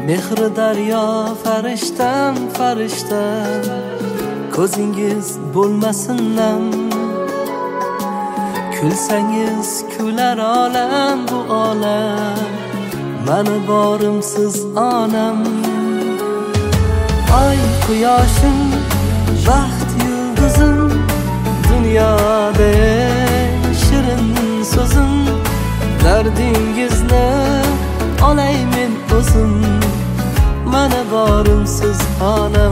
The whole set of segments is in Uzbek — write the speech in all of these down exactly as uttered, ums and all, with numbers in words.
Mehri daryo farishtam farishtam, ko'zingiz bo'lmasin nam. Kulsangiz kular olam bu olam, mani borimsiz onam. Ay quyoshim, baxt yulduzim, dunyoda shirin so'zim. Dardingizni olay men o'zim, mani borimsiz onam.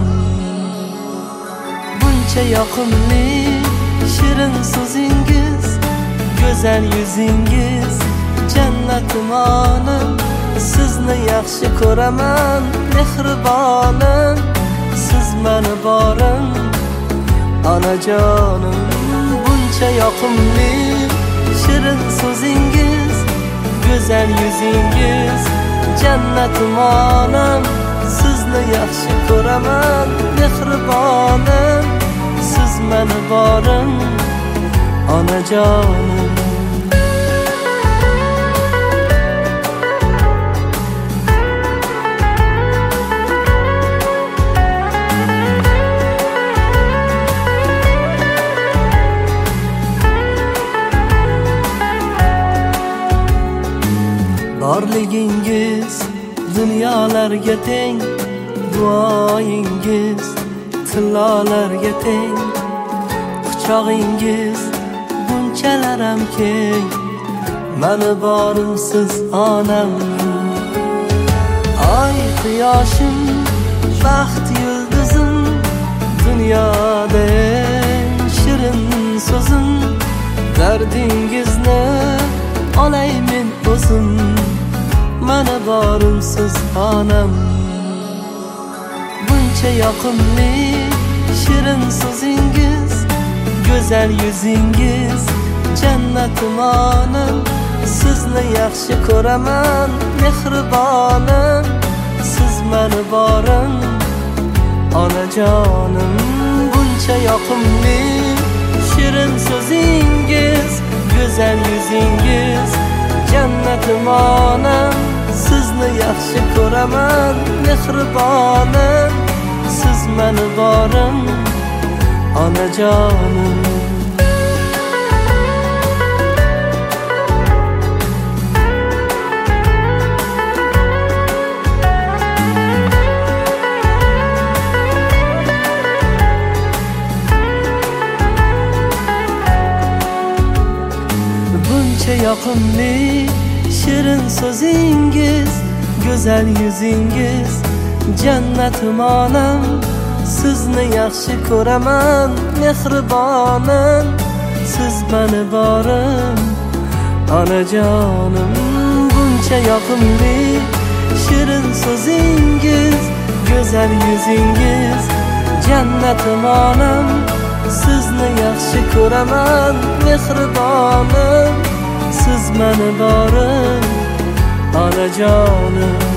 Buncha yoqimli shirin so'zingiz, go'zal yuzingiz, jannatim onam. Sizni yaxshi ko'raman mehribonim, siz mani borim onajonim. Buncha yoqimli shirin so'zingiz, go'zal yuzingiz, jannatim onam. Sizni yaxshi ko'raman mehribonim, siz mani borim onajonim. Borligingiz dunyolarga teng, duoyingiz tillolarga teng. Quchog'ingiz bunchalar ham keng, mani borimsiz onam. Ay quyoshim, baxt yulduzim, dunyoda shirin so'zim. Dardingizni olay men o'zim, mani borimsiz onam. Buncha yoqimli shirin so'zingiz, go'zal yuzingiz, jannatim onam. Sizni yaxshi ko'raman mehribonim, siz mani borim onajonim. Buncha yoqimli shirin so'zingiz, go'zal yuzingiz, jannatim onam. Sizni yaxshi ko'raman mehribonim, siz mani borim onajonim. Buncha yoqimli shirin so'zingiz, go'zal yuzingiz, jannatim onam. Sizni yaxshi ko'raman mehribonim, siz mani borim onajonim. Buncha yoqimli shirin so'zingiz, go'zal yuzingiz, jannatim onam. Sizni yaxshi ko'raman mehribonim, siz mani borim onajonim.